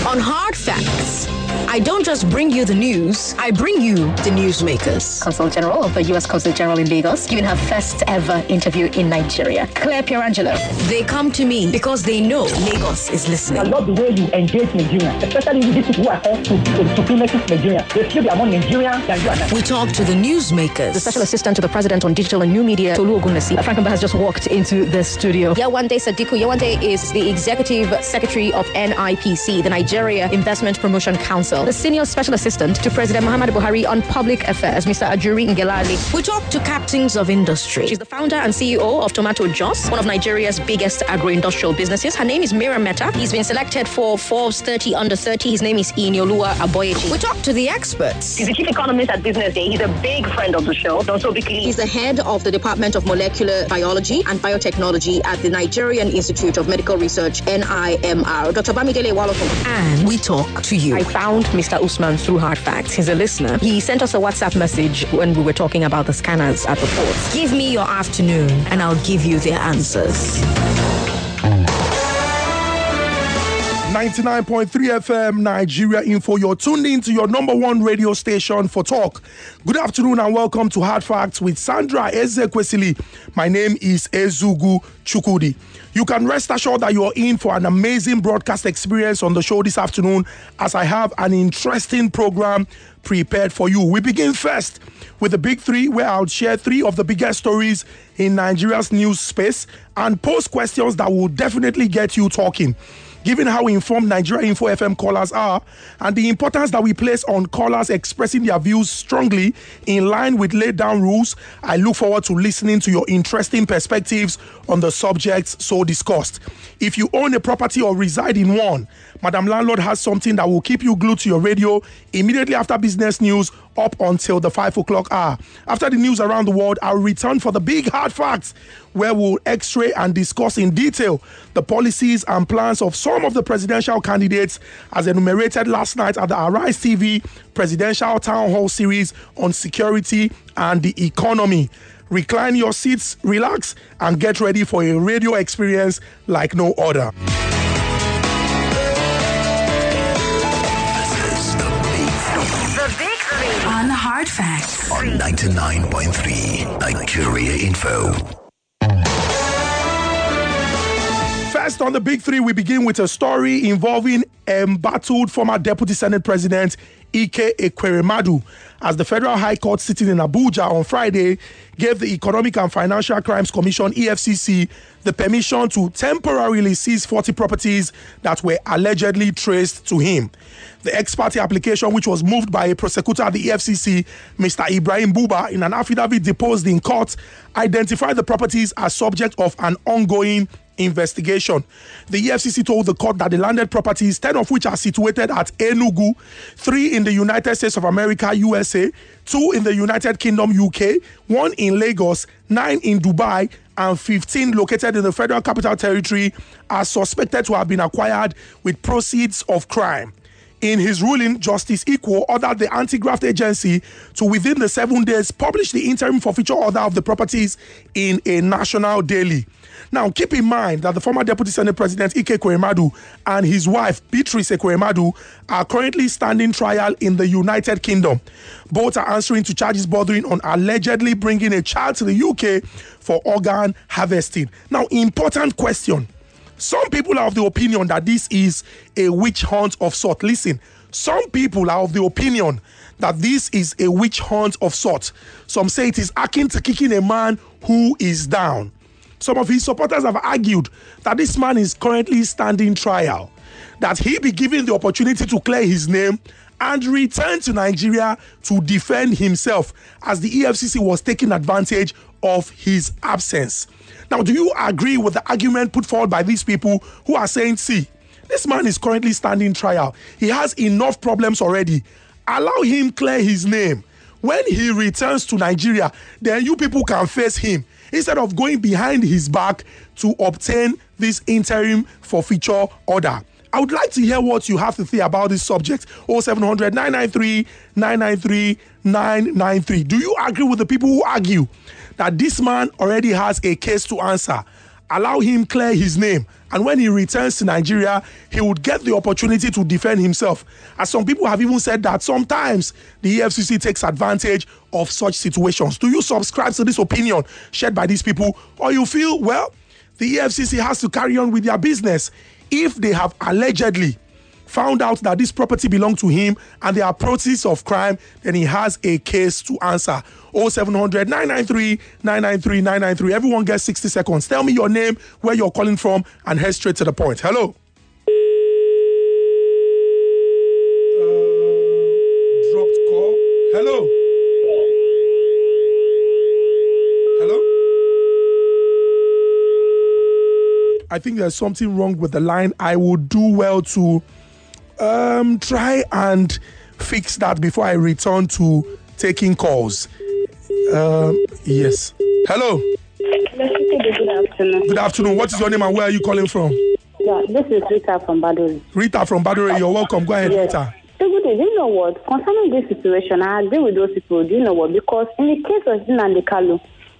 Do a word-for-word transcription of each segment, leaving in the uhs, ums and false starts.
On Hard Facts, I don't just bring you the news, I bring you the newsmakers. Consul General of the U S Consul General in Lagos, giving her first ever interview in Nigeria, Claire Pierangelo. They come to me because they know Lagos is listening. I love the way you engage Nigerians, especially with these people who are called to, to supremacy Nigeria. They feel they are more Nigerian than you are. We talk to the newsmakers. The Special Assistant to the President on Digital and New Media, Tolu Ogunlesi. Frank Mba has just walked into the studio. Yawande Sadiku. Yawande is the Executive Secretary of N I P C, the Nigeria Investment Promotion Council. The Senior Special Assistant to President Muhammadu Buhari on Public Affairs, Mister Ajuri Ngelale. We talk to captains of industry. She's the founder and C E O of Tomato Jos, one of Nigeria's biggest agro-industrial businesses. Her name is Miriam Meta. He's been selected for Forbes thirty under thirty. His name is Inioluwa Aboyeji. We talk to the experts. He's the chief economist at Business Day. He's a big friend of the show. Also, because he's the head of the Department of Molecular Biology and Biotechnology at the Nigerian Institute of Medical Research, N I M R. Doctor Bamidele Walofun. And we talk to you. I found Mister Usman through Hard Facts. He's a listener. He sent us a WhatsApp message when we were talking about the scanners at the ports. Give me your afternoon and I'll give you the answers. ninety-nine point three F M Nigeria Info. You're tuned in to your number one radio station for talk. Good afternoon and welcome to Hard Facts with Sandra Ezekwesili. My name is Ezugu Chukudi. You can rest assured that you're in for an amazing broadcast experience on the show this afternoon, as I have an interesting program prepared for you. We begin first with the big three, where I'll share three of the biggest stories in Nigeria's news space and pose questions that will definitely get you talking. Given how informed Nigeria Info F M callers are and the importance that we place on callers expressing their views strongly in line with laid down rules, I look forward to listening to your interesting perspectives on the subjects so discussed. If you own a property or reside in one, Madam Landlord has something that will keep you glued to your radio immediately after business news up until the five o'clock hour. After the news around the world, I'll return for the big hard facts, where we'll x-ray and discuss in detail the policies and plans of some of the presidential candidates as enumerated last night at the Arise T V Presidential Town Hall series on security and the economy. Recline your seats, relax, and get ready for a radio experience like no other. On Hard Facts on ninety-nine point three Nigeria Info. First on the big three, we begin with a story involving embattled former Deputy Senate President Ike Ekweremadu, as the Federal High Court sitting in Abuja on Friday gave the Economic and Financial Crimes Commission, E F C C, the permission to temporarily seize forty properties that were allegedly traced to him. The ex-parte application, which was moved by a prosecutor at the E F C C, Mister Ibrahim Buba, in an affidavit deposed in court, identified the properties as subject of an ongoing investigation. The E F C C told the court that the landed properties, ten of which are situated at Enugu, three in the United States of America, U S A, two in the United Kingdom, U K, one in Lagos, nine in Dubai, and fifteen located in the Federal Capital Territory, are suspected to have been acquired with proceeds of crime. In his ruling, Justice Ikwo ordered the anti-graft agency to, within the seven days, publish the interim forfeiture order of the properties in a national daily. Now, keep in mind that the former Deputy Senate President Ike Ekweremadu and his wife Beatrice Ekweremadu are currently standing trial in the United Kingdom. Both are answering to charges bordering on allegedly bringing a child to the U K for organ harvesting. Now, important question. Some people are of the opinion that this is a witch hunt of sort. Listen, some people are of the opinion that this is a witch hunt of sort. Some say it is akin to kicking a man who is down. Some of his supporters have argued that this man is currently standing trial, that he be given the opportunity to clear his name and return to Nigeria to defend himself, as the E F C C was taking advantage of his absence. Now, do you agree with the argument put forward by these people who are saying, see, this man is currently standing trial. He has enough problems already. Allow him clear his name. When he returns to Nigeria, then you people can face him instead of going behind his back to obtain this interim forfeiture order. I would like to hear what you have to say about this subject. oh seven hundred, nine nine three, nine nine three, nine nine three. Do you agree with the people who argue that this man already has a case to answer allow him clear his name. And when he returns to Nigeria, he would get the opportunity to defend himself. As some people have even said that sometimes the E F C C takes advantage of such situations. Do you subscribe to this opinion shared by these people? Or you feel, well, the E F C C has to carry on with their business if they have allegedly found out that this property belonged to him and there are proceeds of crime, then he has a case to answer. oh seven hundred, nine nine three, nine nine three, nine nine three. Everyone gets sixty seconds. Tell me your name, where you're calling from, and head straight to the point. Hello. Uh, dropped call. Hello. Hello. I think there's something wrong with the line. I would do well to um, try and fix that before I return to taking calls. Um, yes. Hello. Good afternoon. Good afternoon. What is your name and where are you calling from? Yeah, this is Rita from Badore. Rita from Badore, you're welcome. Go ahead, Yes. Rita. So, good day. Do you know what? Concerning this situation, I agree with those people. Do you know what? Because in the case of Nnamdi Kanu,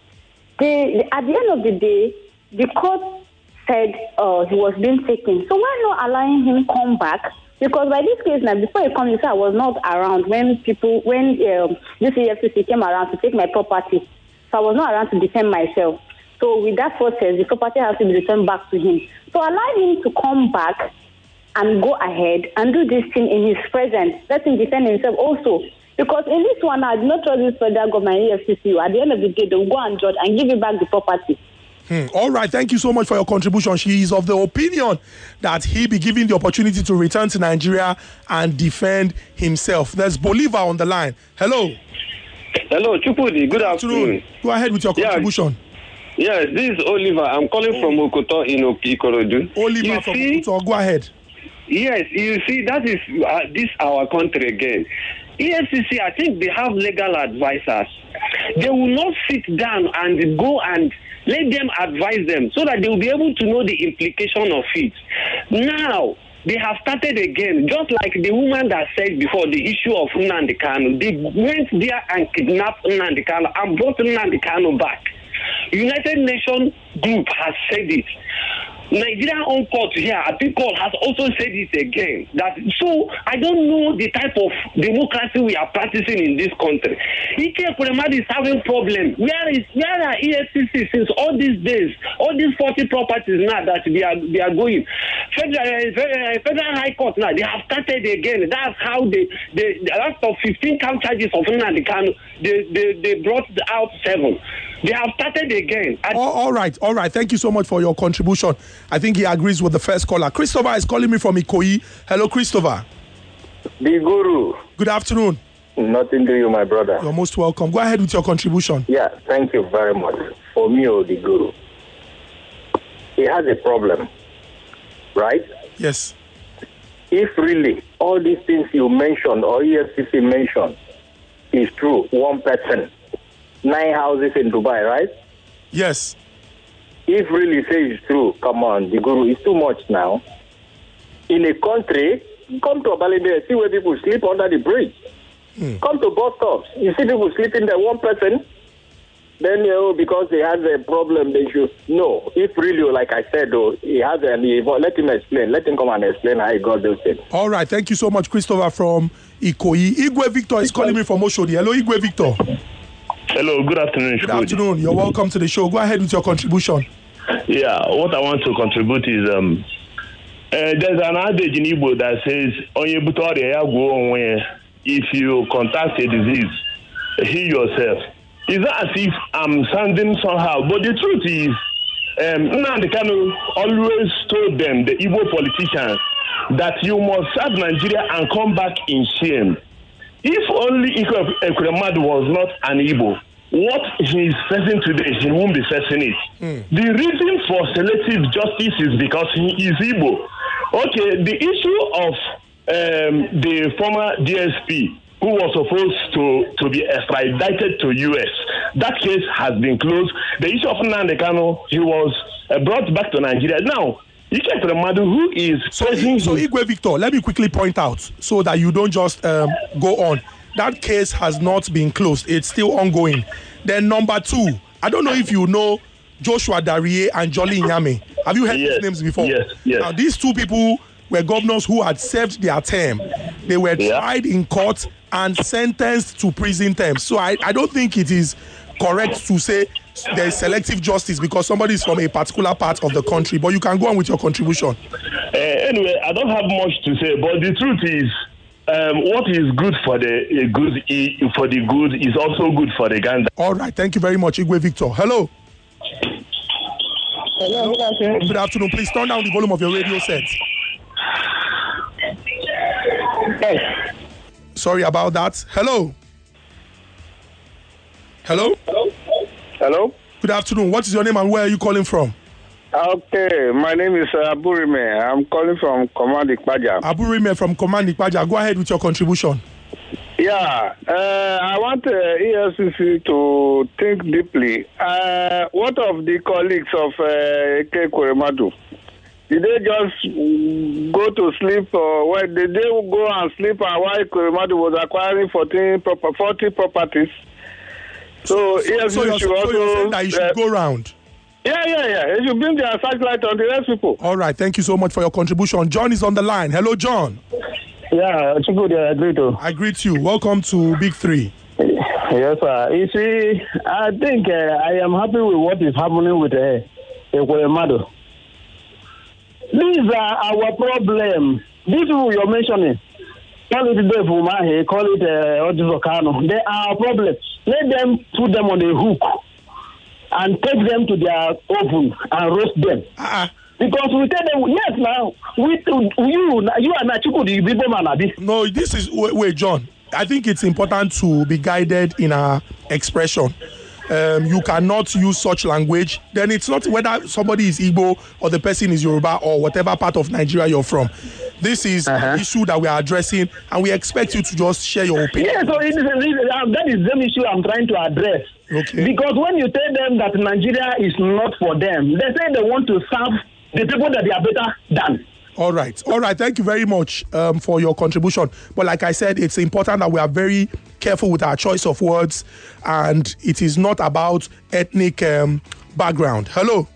they, at the end of the day, the court said uh, he was being taken. So why not allowing him come back? Because by this case now, before he comes, I was not around when people, when um, this E F C C came around to take my property. So I was not around to defend myself. So with that process, the property has to be returned back to him. So allow him to come back and go ahead and do this thing in his presence. Let him defend himself also. Because in this one, I do not trust this federal government, E F C C. At the end of the day, they will go and judge and give you back the property. Hmm. All right, thank you so much for your contribution. She is of the opinion that he be given the opportunity to return to Nigeria and defend himself. There's Bolivar on the line. Hello. Hello, Chupudi. Good afternoon. Go ahead with your contribution. Yeah. Yes, this is Oliver. I'm calling from Okoto in Ikorodu. Oliver you from see, Okoto. Go ahead. Yes, you see, that is uh, this our country again. E F C C, I think they have legal advisors. They will not sit down and go and let them advise them so that they will be able to know the implication of it. Now, they have started again, just like the woman that said before, the issue of Nnamdi Kanu. They went there and kidnapped Nnamdi Kanu and brought Nnamdi Kanu back. United Nations group has said it. Nigerian own court here, Appeal Court, has also said it again. That so I don't know the type of democracy we are practicing in this country. Ike Ekweremadu is having problem. Where is where are E F C C since all these days? All these forty properties now that they are they are going. Federal uh, Federal High Court now they have started again. That's how they they out of fifteen count charges of Nnamdi Kanu, they, they they brought out seven. They have started again. All, all right, all right. Thank you so much for your contribution. I think he agrees with the first caller. Christopher is calling me from Ikoyi. Hello, Christopher. The Guru. Good afternoon. Nothing to you, my brother. You're most welcome. Go ahead with your contribution. Yeah, thank you very much. For me, or the Guru, he has a problem, right? Yes. If really all these things you mentioned or E F C C mentioned is true, one person, nine houses in Dubai, right? Yes. If really say it's true, come on, the Guru, it's too much now. In a country, come to Abalinde, see where people sleep under the bridge. Hmm. Come to bus stops, you see people sleeping there, one person, then, you know, because they have a problem, they should, no. If really, like I said, though, he has a, let him explain, let him come and explain how he got those things. All right, thank you so much, Christopher from Ikoyi. Igwe Victor is calling me from Oshodi. Hello, Igwe Victor. Hello, good afternoon. Good afternoon. You're welcome to the show. Go ahead with your contribution. Yeah, what I want to contribute is um, uh, there's an adage in Igbo that says, if you contact a disease, heal yourself. It's not as if I'm sounding somehow, but the truth is, um, Nnamdi Kanu always told them, the Igbo politicians, that you must serve Nigeria and come back in shame. If only Ike Ekweremadu was not an Igbo, what he is facing today, he won't be facing it. Mm. The reason for selective justice is because he is Igbo. Okay, the issue of um, the former D S P who was supposed to, to be extradited to U S, that case has been closed. The issue of Nnamdi Kanu, he was uh, brought back to Nigeria. Now, Ike Ekweremadu, who is so, so Igwe Victor, let me quickly point out so that you don't just um, go on. That case has not been closed. It's still ongoing. Then number two, I don't know if you know Joshua Darie and Jolly Nyame. Have you heard Yes. these names before? Yes, yes. Now, these two people were governors who had served their term. They were Yeah. tried in court and sentenced to prison terms. So I, I don't think it is correct to say there is selective justice because somebody is from a particular part of the country. But you can go on with your contribution. Uh, anyway, I don't have much to say, but the truth is, um, what is good for the uh, good i- for the good is also good for the gander. All right, thank you very much, Igwe Victor. Hello. Hello, good afternoon. Good afternoon. Please turn down the volume of your radio set. Yes. Sorry about that. Hello. Hello. Hello? Good afternoon. What is your name and where are you calling from? Okay, my name is uh, Aburime. I'm calling from Command Ikpaja. Aburime from Command Ikpaja. Go ahead with your contribution. Yeah, uh, I want uh, E F C C to think deeply. Uh, what of the colleagues of uh, Ike Ekweremadu? Did they just mm, go to sleep, or what? Did they go and sleep and while Ekweremadu was acquiring fourteen, forty properties? So, E F C C So you're, should so also... you're saying that you should uh, go round? Yeah, yeah, yeah. It should bring their searchlight on the rest people. All right. Thank you so much for your contribution. John is on the line. Hello, John. Yeah, it's good. I agree to. I greet you. Welcome to Big Three. Yes, sir. You see, I think uh, I am happy with what is happening with uh, Ekweremadu. These are our problem. These people you're mentioning, call it Dave Umahi, call it uh, Ojizo Kano. They are our problems. Let them put them on a hook and take them to their oven and roast them. Uh-uh. Because we tell them, yes, now, we, you, you are not the people man, Abi. No, this is wait, wait, John. I think it's important to be guided in our expression. Um, you cannot use such language. Then it's not whether somebody is Igbo or the person is Yoruba or whatever part of Nigeria you're from. This is uh-huh. an issue that we are addressing, and we expect you to just share your opinion. Yeah, so it is, uh, that is the issue I'm trying to address. Okay. Because when you tell them that Nigeria is not for them, they say they want to serve the people that they are better than. All right. All right. Thank you very much um, for your contribution. But like I said, it's important that we are very careful with our choice of words, and it is not about ethnic um, background. Hello.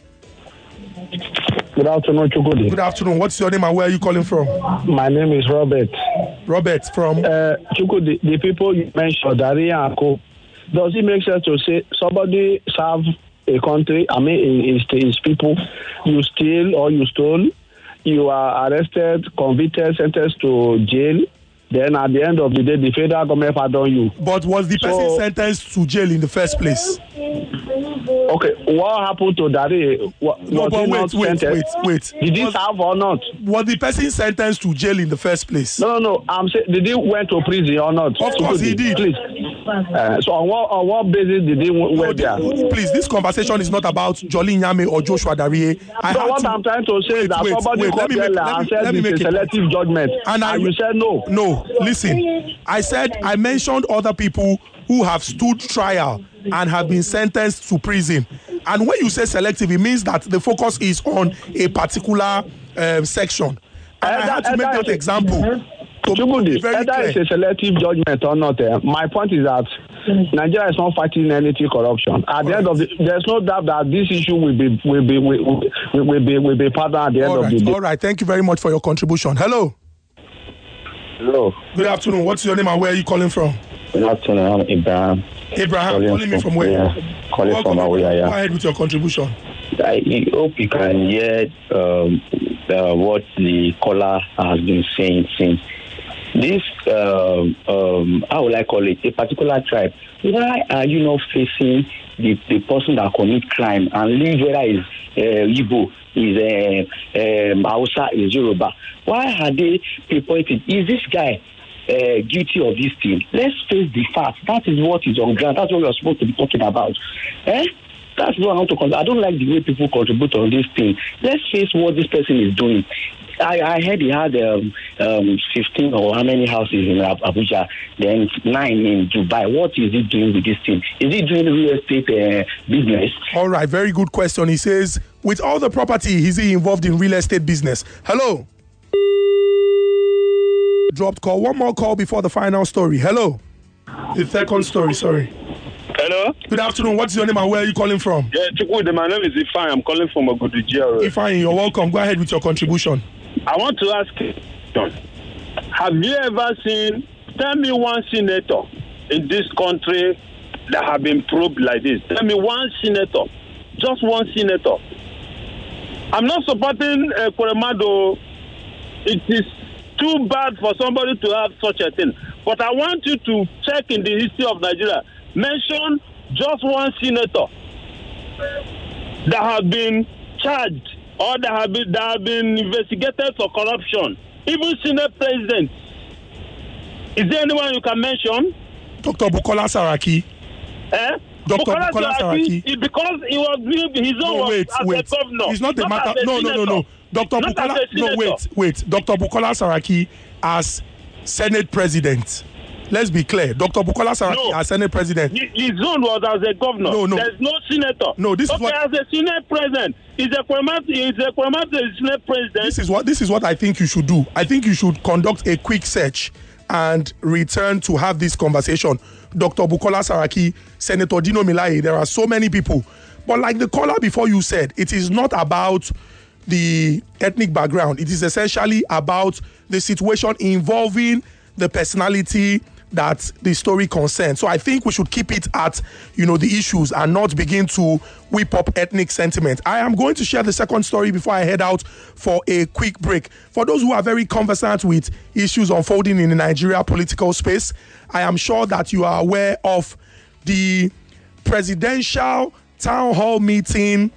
Good afternoon, Chukudi. Good afternoon. What's your name and where are you calling from? My name is Robert. Robert from? Uh, Chukudi, the people you mentioned, Daria and Co. Does it make sense to say somebody serve a country, I mean, his, his people, you steal or you stole, you are arrested, convicted, sentenced to jail, then at the end of the day, the federal government pardon you. But was the person so, sentenced to jail in the first place? Okay, what happened to Dari? What, no, but wait, wait, wait, wait. Did he serve or not? Was the person sentenced to jail in the first place? No, no, no. I'm saying, did he went to prison or not? Of course he did. Please. Uh, so on what, on what basis did he w- no, went there? Please, this conversation is not about Jolly Nyame or Joshua Darie. I so what to, I'm trying to say wait, is that wait, somebody wait, let me make, let me, said let me make a selective it. judgment, and, I, and you said no. No, listen. I said I mentioned other people who have stood trial and have been sentenced to prison. And when you say selective, it means that the focus is on a particular um, section. And uh, I had to uh, make that, that example. Mm-hmm. Chubudi, whether it's a selective judgment or not, uh, my point is that Nigeria is not fighting anything corruption. At All the right. end of the, there's no doubt that this issue will be will be will, will, will be will be pardoned at the end All of right. the day. All right, thank you very much for your contribution. Hello. Hello. Good afternoon. What's your name and where are you calling from? Good afternoon. I'm Abraham. Abraham, calling, calling me from where? Yeah, calling Welcome from Awuya. Yeah. Go ahead with your contribution. I hope you can hear um, uh, what the caller has been saying since. This, um, um, how will I call it, a particular tribe. Why are you not facing the, the person that commit crime and leave whether it's uh, Igbo, is uh, um, Hausa, is Yoruba? Why are they pinpointed? Is this guy uh, guilty of this thing? Let's face the facts. That is what is on ground. That's what we are supposed to be talking about. Eh? That's what I want to consider. I don't like the way people contribute on this thing. Let's face what this person is doing. I, I heard he had um, um, fifteen or how many houses in Abuja, then nine in Dubai. What is he doing with this thing? Is he doing real estate uh, business? All right, very good question. He says, with all the property, is he involved in real estate business? Hello? Dropped call. One more call before the final story. Hello? The second story, sorry. Hello? Hello? Good afternoon. What's your name and where are you calling from? Yeah, Chukwude, my name is Ifeanyi. I'm calling from Ogudu. Ifeanyi, you're welcome. Go ahead with your contribution. I want to ask you, have you ever seen, tell me one senator in this country that have been probed like this? Tell me one senator, just one senator. I'm not supporting uh, Koremado. It is too bad for somebody to have such a thing. But I want you to check in the history of Nigeria. Mention just one senator that have been charged or that have been, that have been investigated for corruption. Even Senate president. Is there anyone you can mention? Doctor Bukola Saraki. Eh? Doctor Bukola, Bukola Saraki, Saraki. Because he was his own No, wait, was as wait. a governor. It's not the not matter. as a No, no, no, no. Doctor Not Bukola. as a No, senator. wait, wait. Doctor Bukola Saraki as Senate president. Let's be clear. Doctor Bukola Saraki No. as Senate president. His own was as a governor. No, no. There's no senator. No, this is okay, what- as a Senate president. Is a Kwemati is a Kwemati a Senate president? This is what this is what I think you should do. I think you should conduct a quick search and return to have this conversation. Doctor Bukola Saraki, Senator Dino Melaye, there are so many people. But like the caller before you said, it is not about the ethnic background. It is essentially about the situation involving the personality that the story concerns. So I think we should keep it at, you know, the issues and not begin to whip up ethnic sentiment. I am going to share the second story before I head out for a quick break. For those who are very conversant with issues unfolding in the Nigeria political space, I am sure that you are aware of the presidential town hall meeting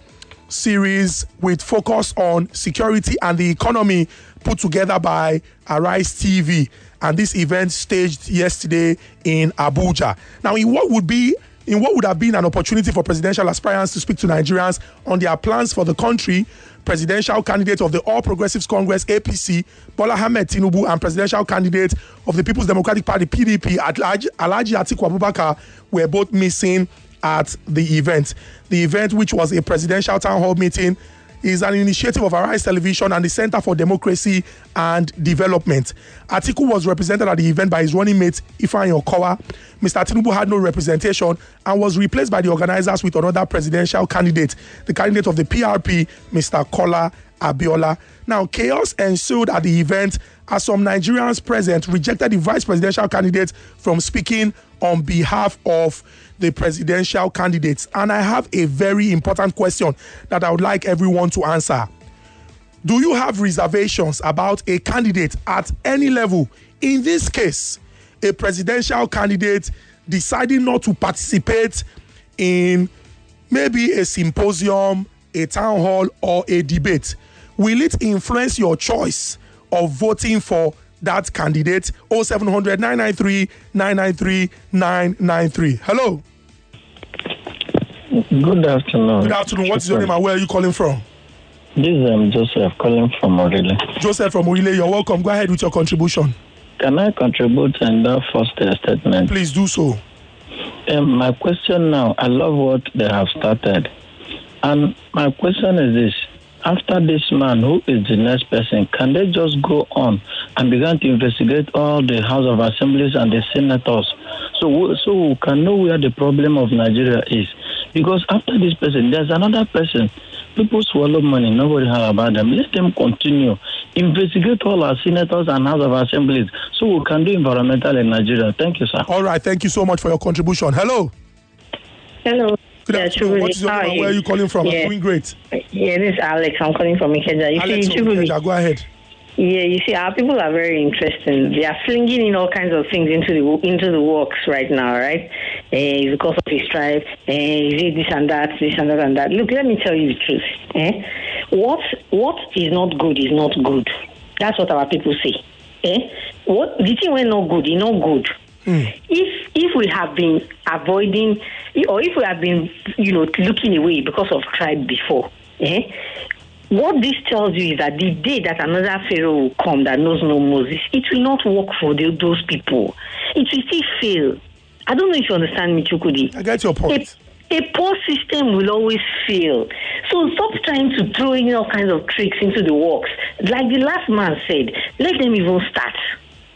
series with focus on security and the economy put together by Arise T V, and this event staged yesterday in Abuja. Now, in what would be in what would have been an opportunity for presidential aspirants to speak to Nigerians on their plans for the country, presidential candidate of the All Progressives Congress A P C, Bola Ahmed Tinubu, and presidential candidate of the People's Democratic Party P D P, Alhaji Atiku Abubakar, were both missing at the event. The event, which was a presidential town hall meeting, is an initiative of Arise Television and the Center for Democracy and Development. Atiku was represented at the event by his running mate, Ifeanyi Okowa. Mister Tinubu had no representation and was replaced by the organizers with another presidential candidate, the candidate of the P R P, Mister Kola Abiola. Now, chaos ensued at the event as some Nigerians present rejected the vice presidential candidate from speaking on behalf of the presidential candidates. And I have a very important question that I would like everyone to answer. Do you have reservations about a candidate at any level? In this case, a presidential candidate deciding not to participate in maybe a symposium, a town hall, or a debate. Will it influence your choice of voting for that candidate? oh seven hundred, nine nine three, nine nine three, nine nine three. Hello. Good afternoon. Good afternoon. What's your name and where are you calling from? This is um, Joseph calling from Orile. Joseph from Orile, you're welcome. Go ahead with your contribution. Can I contribute in that first uh, statement? Please do so. Um, my question now, I love what they have started. And my question is this. After this man, who is the next person, can they just go on and begin to investigate all the House of Assemblies and the senators so, so we can know where the problem of Nigeria is? Because after this person, there's another person. People swallow money, nobody heard about them. Let them continue. Investigate all our senators and House of Assemblies so we can do environmental in Nigeria. Thank you, sir. All right, thank you so much for your contribution. Hello. Hello. Good yeah, afternoon. What is your name and where are you calling from? Yeah. I'm doing great. Yeah, this is Alex. I'm calling from Ikeja. You Alex see, from Chibuli, Ikeja, go ahead. Yeah, you see, our people are very interesting. They are flinging in all kinds of things into the into the works right now, right? Uh, because of his tribe, uh, is it this and that, this and that and that. Look, let me tell you the truth. Eh? What what is not good is not good. That's what our people say. Eh? What the thing when not good is not good. Mm. If if we have been avoiding, or if we have been, you know, looking away because of tribe before, eh? What this tells you is that the day that another Pharaoh will come that knows no Moses, it will not work for the, those people. It will still fail. I don't know if you understand me, Chukudi. I get your point. A, a poor system will always fail. So stop trying to throw in all kinds of tricks into the works. Like the last man said, let them even start.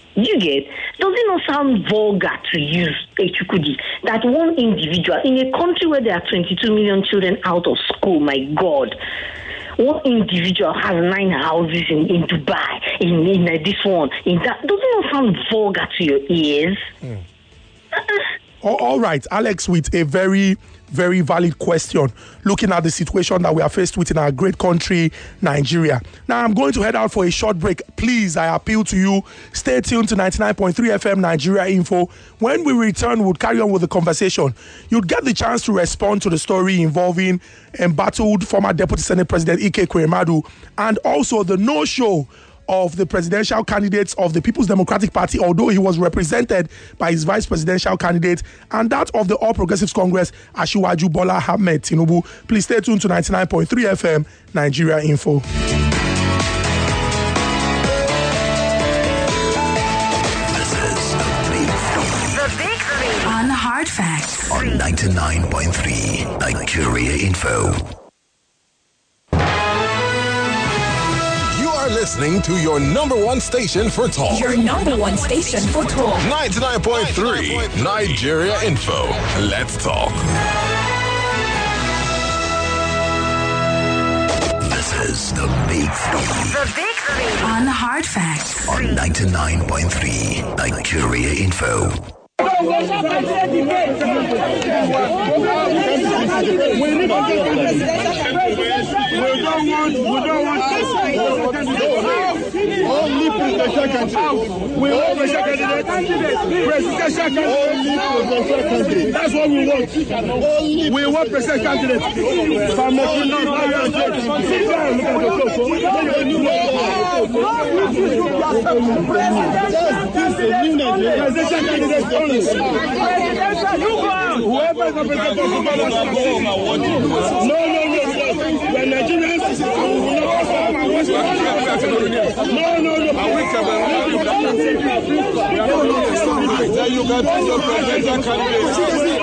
You get? Does it not sound vulgar to use a Chukwudi? That one individual in a country where there are twenty-two million children out of school, my God, one individual has nine houses in, in Dubai, in, in uh, this one, in that. Does it not sound vulgar to your ears? Mm. Uh-uh. All right, Alex, with a very, very valid question, looking at the situation that we are faced with in our great country, Nigeria. Now, I'm going to head out for a short break. Please, I appeal to you, stay tuned to ninety-nine point three F M Nigeria Info. When we return, we'll carry on with the conversation. You'd get the chance to respond to the story involving embattled former Deputy Senate President Ike Ekweremadu and also the no-show of the presidential candidates of the People's Democratic Party, although he was represented by his vice presidential candidate, and that of the All Progressives Congress, Asiwaju Bola Ahmed Tinubu. Please stay tuned to ninety-nine point three F M Nigeria Info. This is the Big Three. The Big Three. On Hard Facts. On ninety-nine point three Nigeria Info. Listening to your number one station for talk. Your number one station for talk. ninety-nine point three Nigeria Info. Let's talk. This is the Big Three. The Big Three. On Hard Facts. On ninety-nine point three Nigeria Info. We don't want, we don't want only presidential candidate. We want presidential candidate. Presidential candidate. That's what we want. We want presidential candidate. Presidential candidate only. Whoever is representing no, no, no. The Nigerians no, no, no. You can do your presidential candidate.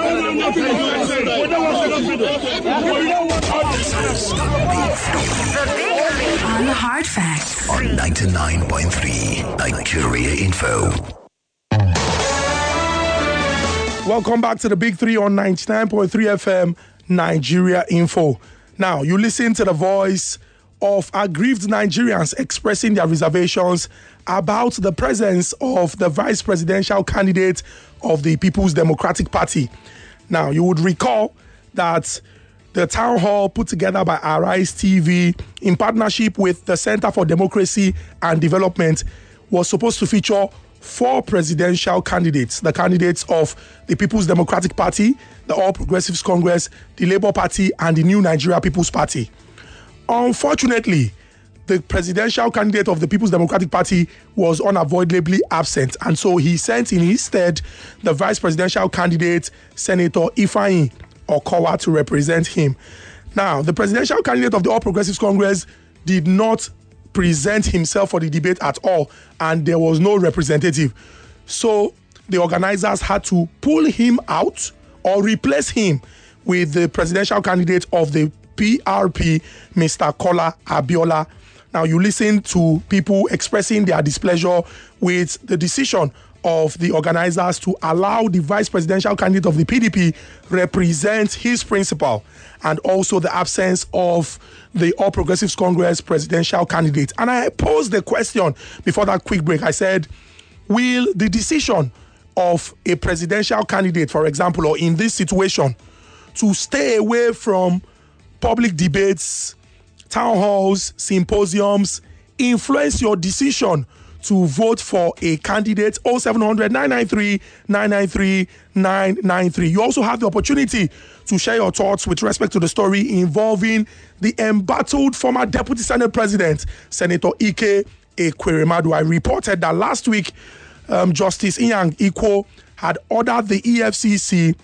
On Hard Facts. On ninety-nine point three Nigeria Info. Welcome back to the Big Three on ninety-nine point three F M Nigeria Info. Now, you listen to the voice of aggrieved Nigerians expressing their reservations about the presence of the vice presidential candidate of the People's Democratic Party. Now, you would recall that the town hall put together by Arise T V in partnership with the Center for Democracy and Development was supposed to feature four presidential candidates, the candidates of the People's Democratic Party, the All Progressives Congress, the Labour Party, and the New Nigeria People's Party. Unfortunately, the presidential candidate of the People's Democratic Party was unavoidably absent, and so he sent in his stead the vice presidential candidate, Senator Ifeanyi Okowa, to represent him. Now, the presidential candidate of the All Progressives Congress did not present himself for the debate at all, and there was no representative. So the organizers had to pull him out or replace him with the presidential candidate of the P R P, Mister Kola Abiola. Now, you listen to people expressing their displeasure with the decision of the organizers to allow the vice presidential candidate of the P D P represent his principal, and also the absence of the All Progressives Congress presidential candidate. And I posed the question before that quick break. I said, will the decision of a presidential candidate, for example, or in this situation, to stay away from public debates, town halls, symposiums, influence your decision to vote for a candidate? oh seven hundred, nine nine three, nine nine three, nine nine three. You also have the opportunity to share your thoughts with respect to the story involving the embattled former Deputy Senate President, Senator Ike Ekweremadu. I reported that last week, um, Justice Inyang Ikwo had ordered the E F C C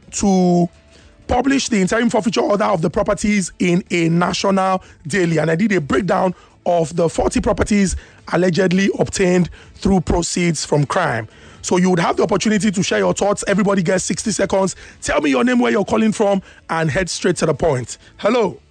to publish the interim forfeiture order of the properties in a national daily. And I did a breakdown of the forty properties allegedly obtained through proceeds from crime. So you would have the opportunity to share your thoughts. Everybody gets sixty seconds. Tell me your name, where you're calling from, and head straight to the point. Hello.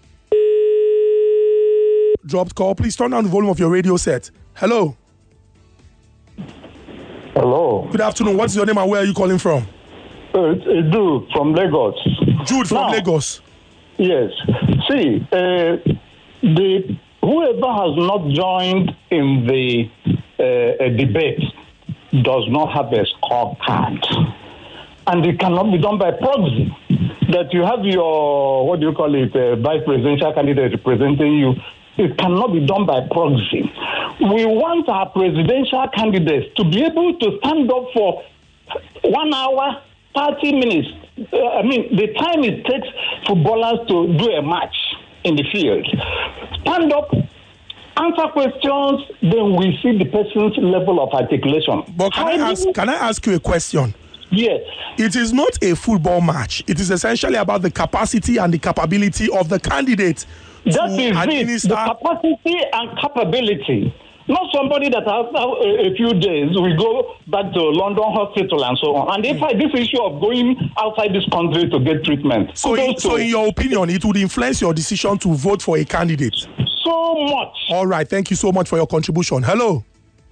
Dropped call. Please turn down the volume of your radio set. Hello. Hello. Good afternoon. What's your name and where are you calling from? Uh, it's Jude from Lagos. Jude from now, Lagos. Yes. See, uh, the whoever has not joined in the uh, debate does not have a scorecard. And it cannot be done by proxy. That you have your, what do you call it, uh, vice presidential candidate representing you. It cannot be done by proxy. We want our presidential candidates to be able to stand up for one hour, thirty minutes. Uh, I mean, the time it takes footballers to do a match in the field. Stand up, answer questions, then we see the person's level of articulation. But can I ask, can I ask you a question? Yes. It is not a football match. It is essentially about the capacity and the capability of the candidate. That is it, the capacity and capability. Not somebody that has a, a few days, we go back to London hospital and so on. And if I, this issue of going outside this country to get treatment. So, in, so in your opinion, it would influence your decision to vote for a candidate? So much. All right. Thank you so much for your contribution. Hello.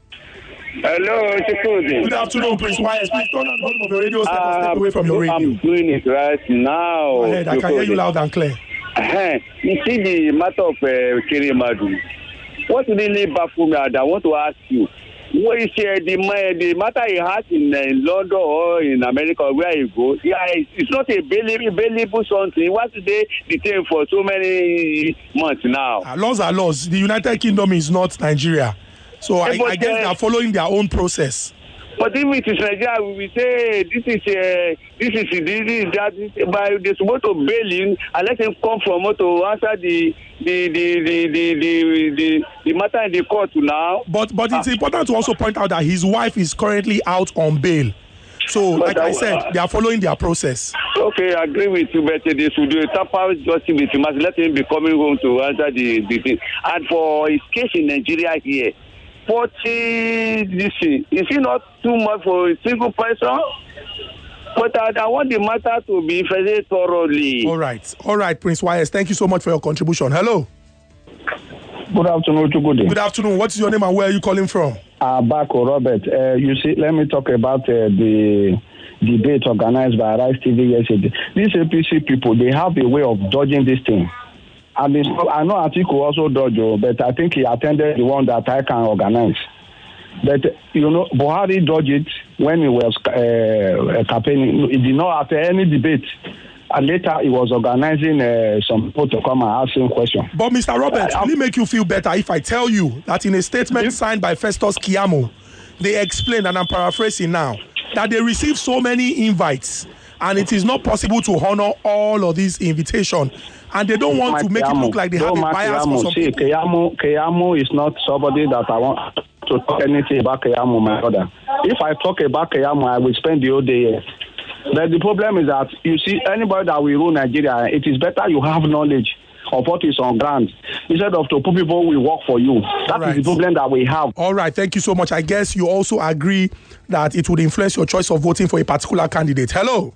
Hello, Chikudi. Good afternoon, Prince Wise. Please turn on the volume of your radio set and step away from your radio. I'm doing it right now. Go ahead. I can hear you loud and clear. Uh-huh. You see the matter of uh, Kerimadu. What really baffles me, I want to ask you. What is uh, the, the matter he has in, uh, in London or in America, where he goes? Yeah, it's not a bailable something. He was today detained for so many months now. Uh, laws are laws. The United Kingdom is not Nigeria. So I, I guess they are following their own process. But if it is Nigeria, we will say this is uh, this is this is that. This, by the supposed to bail him and let him come from to answer the the the the the the, the, the matter in the court now. But but it's ah. important to also point out that his wife is currently out on bail. So but like I, I said, they are following their process. Okay, I agree with you, but they should do a proper justice with him. Let him be coming home to answer the the thing. And for his case in Nigeria here. forty this is it not too much for a single person? But I, I want the matter to be very thoroughly. All right, all right, Prince Wise. Thank you so much for your contribution. Hello. Good afternoon, Chukudi. Good afternoon. What's your name and where are you calling from? Uh, Bako Robert. Uh, you see, let me talk about uh, the debate organized by Rice T V yesterday. These A P C people, they have a way of dodging this thing. I mean, I know Atiku also dodged, but I think he attended the one that I can organize. But, you know, Buhari dodged it when he was uh, campaigning. He did not after any debate. And later, he was organizing uh, some people to come and ask him questions. But, Mister Robert, uh, will it make you feel better if I tell you that in a statement signed by Festus Keyamo, they explained, and I'm paraphrasing now, that they received so many invites and it is not possible to honor all of these invitations. And they don't want to make Keyamo. It look like they have a bias Keyamo. for some See, people. Keyamo, Keyamo is not somebody that I want to talk anything about Keyamo, my brother. If I talk about Keyamo, I will spend the whole day here. But the problem is that, you see, anybody that will rule Nigeria, it is better you have knowledge of what is on ground instead of to put people who will work for you. That right. is the problem that we have. All right, thank you so much. I guess you also agree that it would influence your choice of voting for a particular candidate. Hello.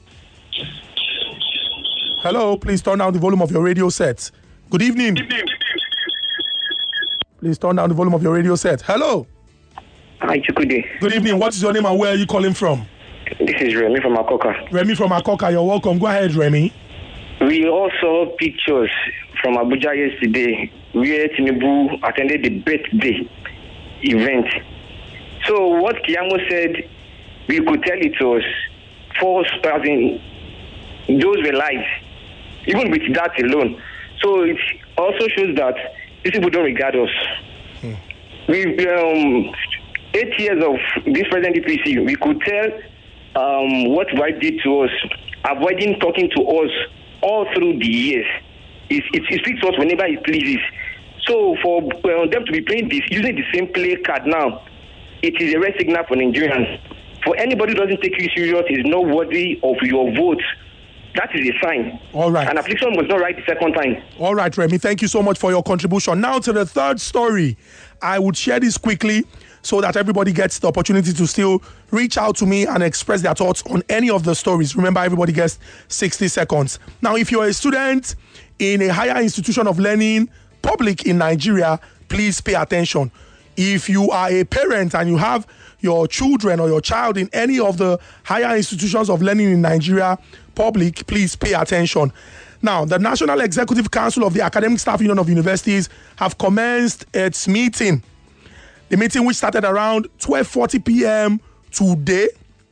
Hello, please turn down the volume of your radio set. Good evening. Good evening. Please turn down the volume of your radio set. Hello. Hi, Chukudi. Good evening. What is your name and where are you calling from? This is Remy from Akoka. Remy from Akoka, you're welcome. Go ahead, Remy. We all saw pictures from Abuja yesterday where Tinubu attended the birthday event. So what Keyamo said, we could tell it was false, as in those were lies, even with that alone. So it also shows that these people don't regard us. Hmm. We um, eight years of this present D P C, we could tell um, what White did to us, avoiding talking to us all through the years. It, it, it speaks to us whenever it pleases. So for uh, them to be playing this, using the same play card now, it is a red signal for Nigerians. For anybody who doesn't take you serious, is not worthy of your vote. That is a sign. All right. And application was not right the second time. All right, Remy. Thank you so much for your contribution. Now to the third story. I would share this quickly so that everybody gets the opportunity to still reach out to me and express their thoughts on any of the stories. Remember, everybody gets sixty seconds. Now, if you're a student in a higher institution of learning, public in Nigeria, please pay attention. If you are a parent and you have your children or your child in any of the higher institutions of learning in Nigeria public, please pay attention. Now, the National Executive Council of the Academic Staff Union of Universities have commenced its meeting. The meeting, which started around twelve forty p.m. today,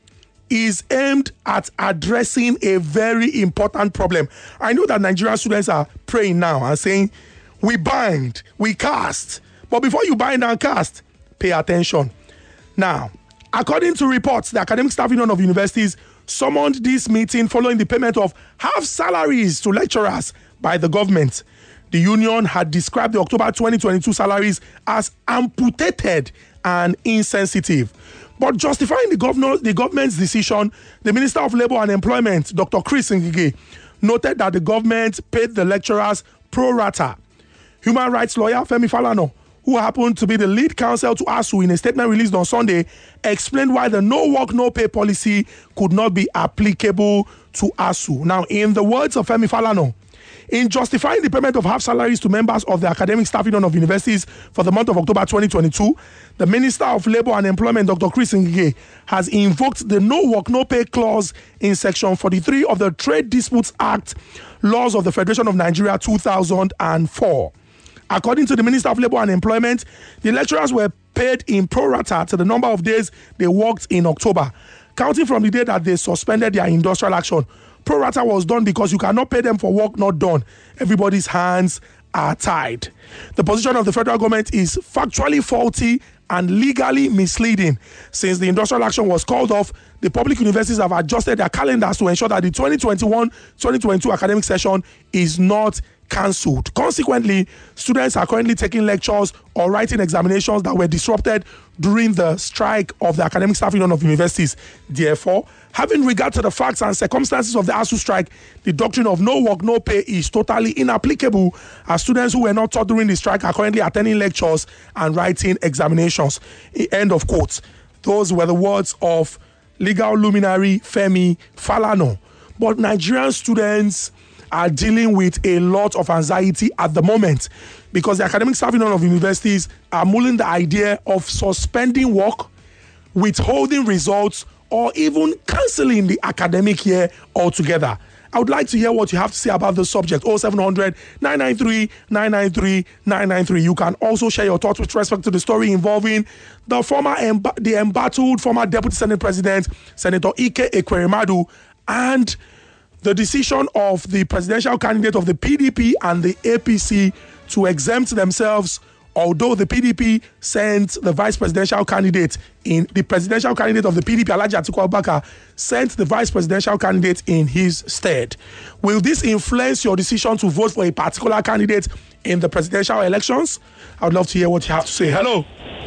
is aimed at addressing a very important problem. I know that Nigerian students are praying now and saying, we bind, we cast. But before you bind and cast, pay attention. Now, according to reports, the Academic Staff Union of Universities summoned this meeting following the payment of half salaries to lecturers by the government. The union had described the October twenty twenty-two salaries as amputated and insensitive. But justifying the governor, the government's decision, the Minister of Labour and Employment, Doctor Chris Ngige, noted that the government paid the lecturers pro rata. Human rights lawyer Femi Falana, who happened to be the lead counsel to ASUU, in a statement released on Sunday, explained why the no work, no pay policy could not be applicable to ASUU. Now, in the words of Femi Falana, in justifying the payment of half salaries to members of the Academic Staff Union of Universities for the month of October twenty twenty-two, the Minister of Labour and Employment, Doctor Chris Ngige, has invoked the no work, no pay clause in Section forty-three of the Trade Disputes Act, Laws of the Federation of Nigeria two thousand four. According to the Minister of Labour and Employment, the lecturers were paid in pro rata to the number of days they worked in October, counting from the day that they suspended their industrial action. Pro rata was done because you cannot pay them for work not done. Everybody's hands are tied. The position of the federal government is factually faulty and legally misleading. Since the industrial action was called off, the public universities have adjusted their calendars to ensure that the twenty twenty-one twenty twenty-two academic session is not cancelled. Consequently, students are currently taking lectures or writing examinations that were disrupted during the strike of the Academic Staff Union of Universities. Therefore, having regard to the facts and circumstances of the ASUU strike, the doctrine of no work, no pay is totally inapplicable, as students who were not taught during the strike are currently attending lectures and writing examinations. End of quote. Those were the words of legal luminary Femi Falana. But Nigerian students are dealing with a lot of anxiety at the moment because the Academic Staff Union of Universities are mulling the idea of suspending work, withholding results, or even cancelling the academic year altogether. I would like to hear what you have to say about the subject. oh seven hundred, nine nine three, nine nine three, nine nine three. You can also share your thoughts with respect to the story involving the former, emb- the embattled former Deputy Senate President, Senator Ike Ekweremadu, and the decision of the presidential candidate of the P D P and the A P C to exempt themselves, although the P D P sent the vice presidential candidate in the presidential candidate of the P D P, Alhaji Atiku Abubakar, sent the vice presidential candidate in his stead. Will this influence your decision to vote for a particular candidate in the presidential elections? I would love to hear what you have to say. Hello.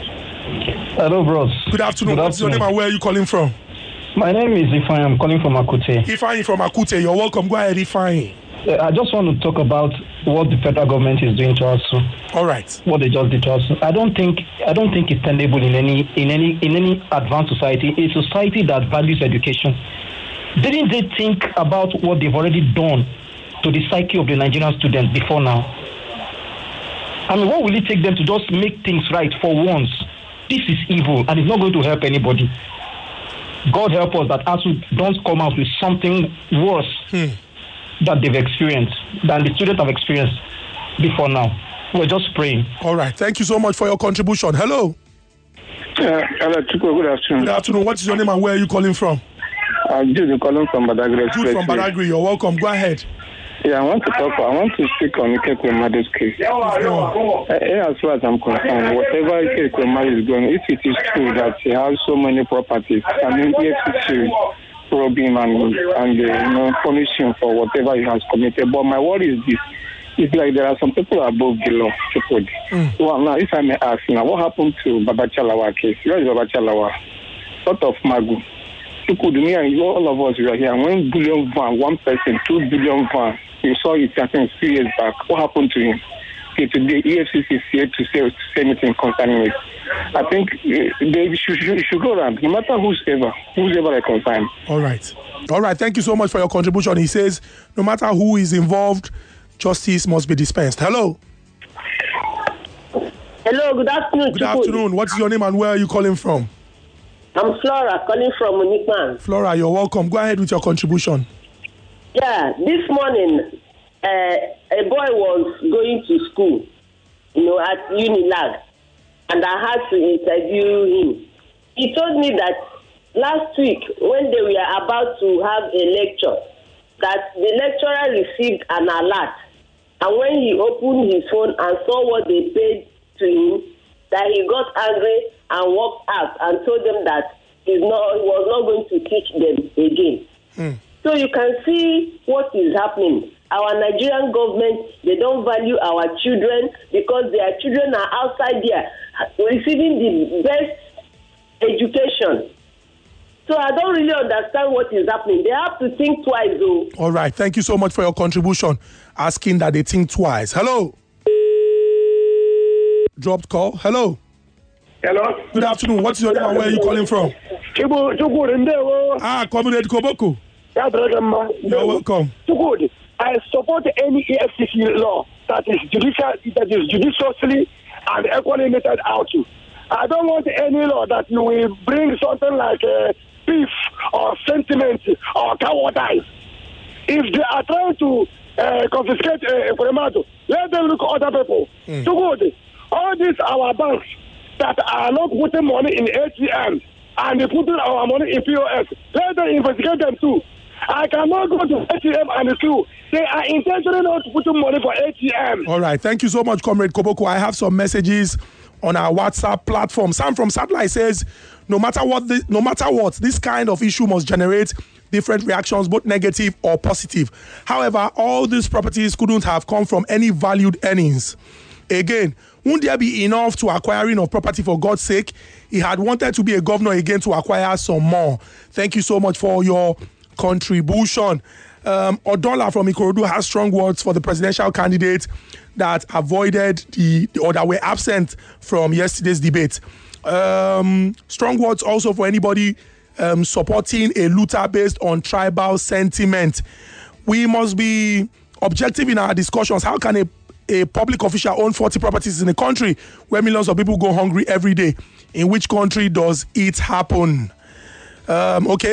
Hello, bros. Good afternoon. Good What's afternoon. your name and where are you calling from? My name is Ifeanyi. I'm calling from Akute. Ifeanyi from Akute. You're welcome. Go ahead, Ifeanyi. Uh, I just want to talk about what the federal government is doing to us. All right. What they just did to us. I don't think I don't think it's tenable in any in any in any advanced society, a society that values education. Didn't they think about what they've already done to the psyche of the Nigerian students before now? I mean, what will it take them to just make things right for once? This is evil and it's not going to help anybody. God help us that ASUU don't come out with something worse hmm. that they've experienced, than the students have experienced before now. We're just praying. All right. Thank you so much for your contribution. Hello. Uh, hello, Chuko. Good afternoon. Good afternoon. What is your name and where are you calling from? I'm Jude calling from Badagry. Jude from Badagry. You're welcome. Go ahead. Yeah, I want to talk. I want to speak on Ike Ekwemadu case. Uh, as far as I'm concerned, whatever Ike Ekwemadu is going, if it is true that he has so many properties, I mean, yes, it should probe him and and uh, you know punish him for whatever he has committed. But my worry is this: it's like there are some people above the law. People. Mm. Well, now, if I may ask, now what happened to Babachalawa case? Where is Babachalawa? Sort of Magu. People, me and you, all of us, we are here. One billion van, one person, two billion van. You saw it, I think, three years back. What happened to him? Okay, today, E F C C is here to say, to say anything concerning it. I think uh, they should, should, should go around, no matter who's ever, who's ever I concern. All right. All right. Thank you so much for your contribution. He says, no matter who is involved, justice must be dispensed. Hello. Hello, good afternoon. Good afternoon. What is your name and where are you calling from? I'm Flora, calling from Unikman. Flora, you're welcome. Go ahead with your contribution. Yeah, this morning, uh, a boy was going to school, you know, at Unilag, and I had to interview him. He told me that last week, when they were about to have a lecture, that the lecturer received an alert, and when he opened his phone and saw what they paid to him, that he got angry and walked out and told them that he's not, he was not going to teach them again. Mm. So you can see what is happening. Our Nigerian government, they don't value our children because their children are outside there receiving the best education. So I don't really understand what is happening. They have to think twice, though. All right. Thank you so much for your contribution. Asking that they think twice. Hello. Dropped call. Hello. Hello. Good afternoon. What's your name and where are you calling from? Chibu, Chibu, ah, Comrade Koboko. You're welcome. Chibu, I support any E F C C law that is judicial, that is judiciously and equally meted out to. I don't want any law that you will bring something like uh, beef or sentiment or cowardice. If they are trying to uh, confiscate a uh, let them look at other people. Mm. So good. All these our banks that are not putting money in A T M and they putting our money in P O S, let them investigate them too. I cannot go to A T M and sue. They are intentionally not putting money for A T M. All right. Thank you so much, Comrade Koboko. I have some messages on our WhatsApp platform. Sam from Satellite says, no matter what, the, no matter what, this kind of issue must generate different reactions, both negative or positive. However, all these properties couldn't have come from any valued earnings. Again, won't there be enough to acquiring of property for God's sake? He had wanted to be a governor again to acquire some more. Thank you so much for your contribution. Um, Odola from Ikorodu has strong words for the presidential candidate that avoided the, or that were absent from yesterday's debate. Um, strong words also for anybody um, supporting a looter based on tribal sentiment. We must be objective in our discussions. How can a, a public official own forty properties in a country where millions of people go hungry every day? In which country does it happen? Um, okay.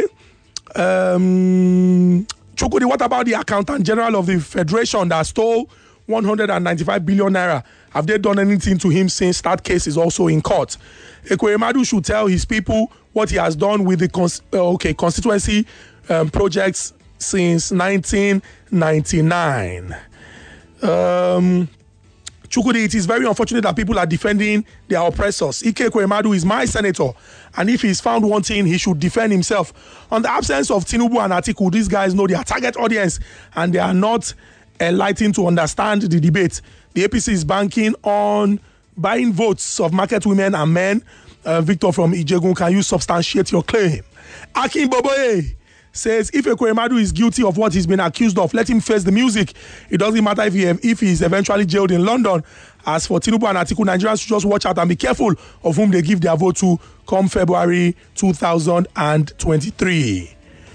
Um, Chukudi, what about the accountant general of the federation that stole one hundred ninety-five billion naira? Have they done anything to him since that case is also in court? Ekweremadu should tell his people what he has done with the cons- uh, okay constituency um, projects since nineteen ninety-nine. Um, Chukudi, it is very unfortunate that people are defending their oppressors. Ike Ekweremadu is my senator, and if he's found wanting, he should defend himself. On the absence of Tinubu and Atiku, these guys know their target audience, and they are not enlightened to understand the debate. The A P C is banking on buying votes of market women and men. Uh, Victor from Ijegun, can you substantiate your claim? Akin Boboye says, if Ekweremadu is guilty of what he's been accused of, let him face the music. It doesn't matter if he if he is eventually jailed in London. As for Tinubu and Atiku, Nigerians should just watch out and be careful of whom they give their vote to come February two thousand twenty-three.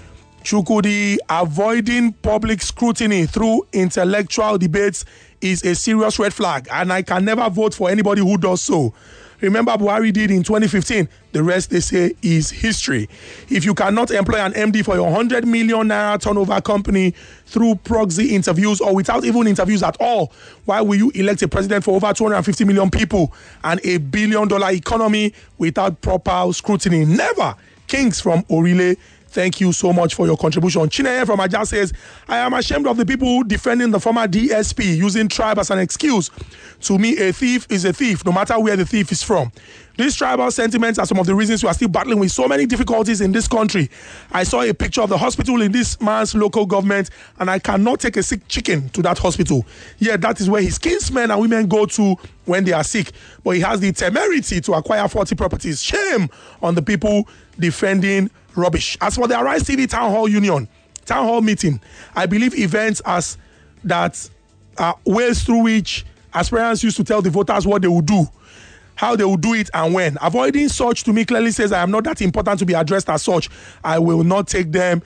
Chukudi, avoiding public scrutiny through intellectual debates is a serious red flag, and I can never vote for anybody who does so. Remember Buhari did in twenty fifteen. The rest, they say, is history. If you cannot employ an M D for your one hundred million naira turnover company through proxy interviews or without even interviews at all, why will you elect a president for over two hundred fifty million people and a billion dollar economy without proper scrutiny? Never. Kings from Orile, thank you so much for your contribution. Chineye from Aja says, I am ashamed of the people defending the former D S P using tribe as an excuse. To me, a thief is a thief, no matter where the thief is from. These tribal sentiments are some of the reasons we are still battling with so many difficulties in this country. I saw a picture of the hospital in this man's local government, and I cannot take a sick chicken to that hospital. Yeah, that is where his kinsmen and women go to when they are sick. But he has the temerity to acquire forty properties. Shame on the people defending rubbish. As for the Arise T V Town Hall Union, Town Hall meeting, I believe events as that are ways through which aspirants used to tell the voters what they would do, how they will do it and when. Avoiding such to me clearly says I am not that important to be addressed as such. I will not take them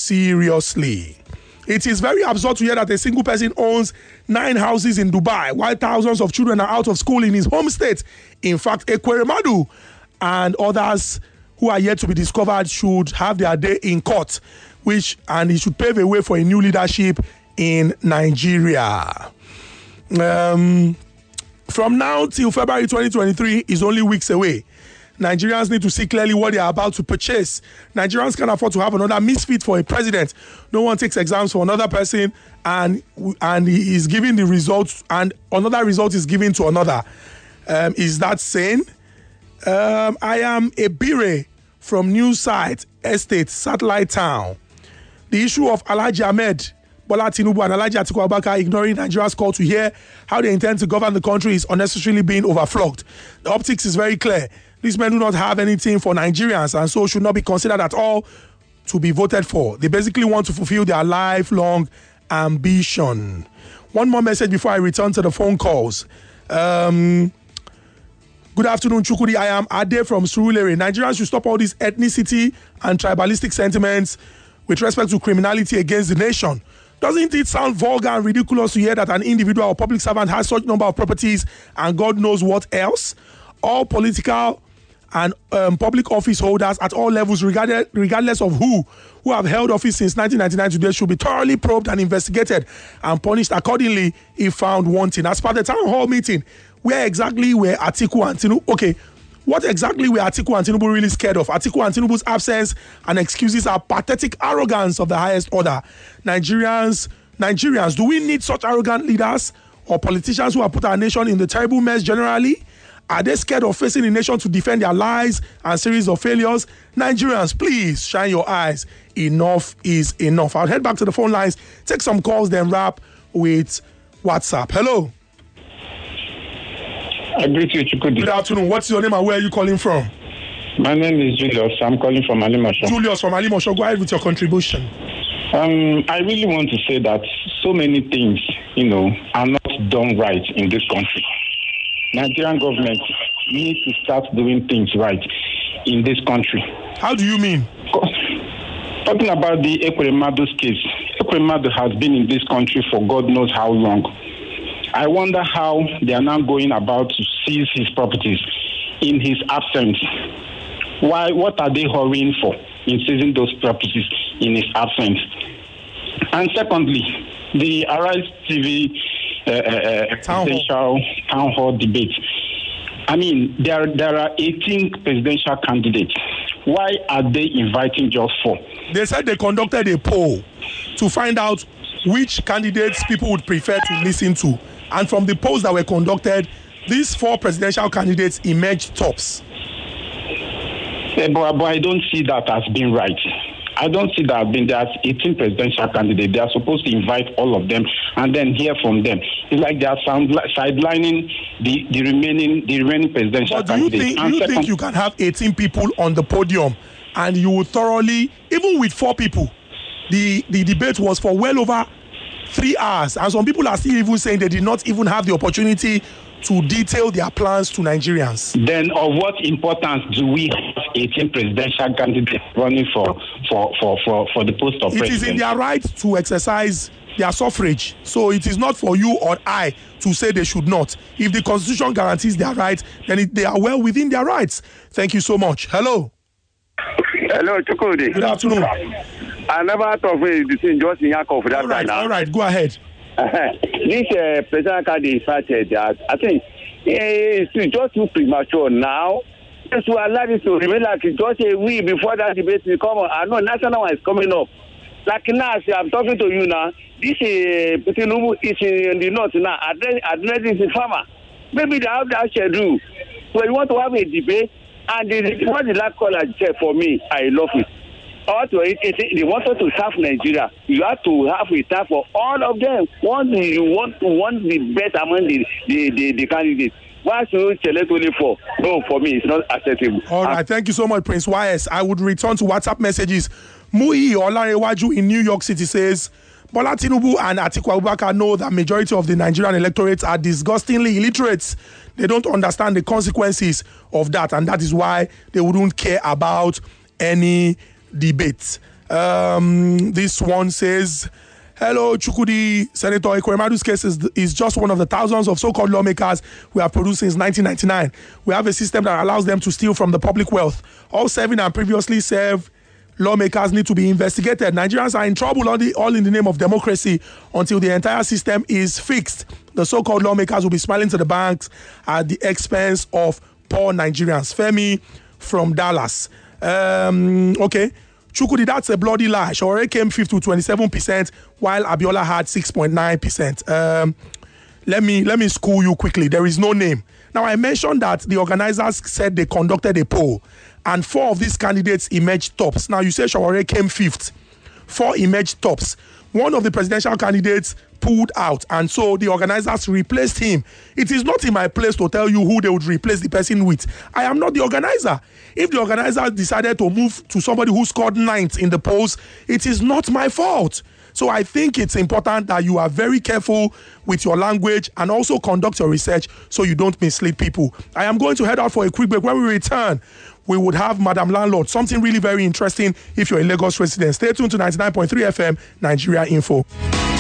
seriously. It is very absurd to hear that a single person owns nine houses in Dubai while thousands of children are out of school in his home state. In fact, Ekweremadu and others who are yet to be discovered should have their day in court, which and it should pave a way for a new leadership in Nigeria. Um, from now till February twenty twenty-three is only weeks away. Nigerians need to see clearly what they are about to purchase. Nigerians can't afford to have another misfit for a president. No one takes exams for another person, and and he is giving the results, and another result is given to another. Um, is that sane? Um, I am a Bire from New Site Estate, Satellite Town. The issue of Alhaji Ahmed Bola Tinubu and Alhaji Atiku Abubakar ignoring Nigeria's call to hear how they intend to govern the country is unnecessarily being overflogged. The optics is very clear. These men do not have anything for Nigerians and so should not be considered at all to be voted for. They basically want to fulfill their lifelong ambition. One more message before I return to the phone calls. Um, good afternoon, Chukudi. I am Ade from Surulere. Nigerians should stop all these ethnicity and tribalistic sentiments with respect to criminality against the nation. Doesn't it sound vulgar and ridiculous to hear that an individual or public servant has such number of properties and God knows what else? All political and um, public office holders at all levels, regardless, regardless of who, who have held office since nineteen ninety-nine today, should be thoroughly probed and investigated and punished accordingly if found wanting. As per the town hall meeting, where exactly were Atiku and Tinubu? Okay, what exactly were Atiku and Tinubu really scared of? Atiku and Tinubu's absence and excuses are pathetic arrogance of the highest order. Nigerians, Nigerians, do we need such arrogant leaders or politicians who have put our nation in the terrible mess generally? Are they scared of facing the nation to defend their lies and series of failures? Nigerians, please shine your eyes. Enough is enough. I'll head back to the phone lines, take some calls, then wrap with WhatsApp. Hello. I greet you, Chukudi. Good afternoon. What's your name and where are you calling from? My name is Julius. I'm calling from Alimosho. Julius from Alimosho. Go ahead with your contribution. Um, I really want to say that so many things, you know, are not done right in this country. Nigerian government needs to start doing things right in this country. How do you mean? Talking about the Ekweremadu's case, Ekweremadu has been in this country for God knows how long. I wonder how they are now going about to seize his properties in his absence. Why? What are they hurrying for in seizing those properties in his absence? And secondly, the Arise T V uh, uh, presidential town hall debate. I mean, there there are eighteen presidential candidates. Why are they inviting just four? They said they conducted a poll to find out which candidates people would prefer to listen to. And from the polls that were conducted, these four presidential candidates emerged tops. Yeah, but, but I don't see that as being right. I don't see that as being there's eighteen presidential candidates. They are supposed to invite all of them and then hear from them. It's like they are sound, sidelining the, the remaining the remaining presidential but do you candidates. Think, do you second, think you can have eighteen people on the podium and you will thoroughly, even with four people, the, the debate was for well over three hours, and some people are still even saying they did not even have the opportunity to detail their plans to Nigerians. Then of what importance do we have eighteen presidential candidates running for for, for, for, for the post of it president? It is in their right to exercise their suffrage. So it is not for you or I to say they should not. If the Constitution guarantees their right, then it, they are well within their rights. Thank you so much. Hello. Hello, Chukudi. Good afternoon. I never thought of it between just in Yakov for that. All right, now. all right, go ahead. Uh-huh. This uh, presidential candidate started that I think it's just too premature now. Just to allow this to remain like just a week before that debate will come on. I know national one is coming up. Like now, I'm talking to you now. This uh, Tinubu is in the north now. Address, address is farmer. Maybe they have that schedule. So you want to have a debate, and the, what the last caller said for me, I love it. Also, it, it, they wanted to serve Nigeria. You have to have a staff for all of them. Once you want to want the best among the the, the, the candidates. Why should you select only four? No, for me, it's not acceptable. All right, thank you so much, Prince Y S. I would return to WhatsApp messages. Muyi Olarewaju in New York City says, Bola Tinubu and Atiku Abubakar know that majority of the Nigerian electorates are disgustingly illiterate. They don't understand the consequences of that, and that is why they wouldn't care about any debate. Um, this one says, Hello, Chukudi. Senator Ekweremadu's case is, is just one of the thousands of so-called lawmakers we have produced since nineteen ninety-nine. We have a system that allows them to steal from the public wealth. All serving and previously served lawmakers need to be investigated. Nigerians are in trouble all, the, all in the name of democracy until the entire system is fixed. The so-called lawmakers will be smiling to the banks at the expense of poor Nigerians. Femi from Dallas. Um, okay. Chukudi, that's a bloody lie. Shawore came fifth to twenty-seven percent, while Abiola had six point nine percent. Um, let me let me school you quickly. There is no name. Now, I mentioned that the organizers said they conducted a poll, and four of these candidates emerged tops. Now, you say Shawore came fifth. Four emerged tops. One of the presidential candidates pulled out, and so the organizers replaced him. It is not in my place to tell you who they would replace the person with. I am not the organizer. If the organizer decided to move to somebody who scored ninth in the polls, it is not my fault. So I think it's important that you are very careful with your language and also conduct your research so you don't mislead people. I am going to head out for a quick break. When we return, we would have Madam Landlord, something really very interesting if you're a Lagos resident. Stay tuned to ninety-nine point three F M, Nigeria Info.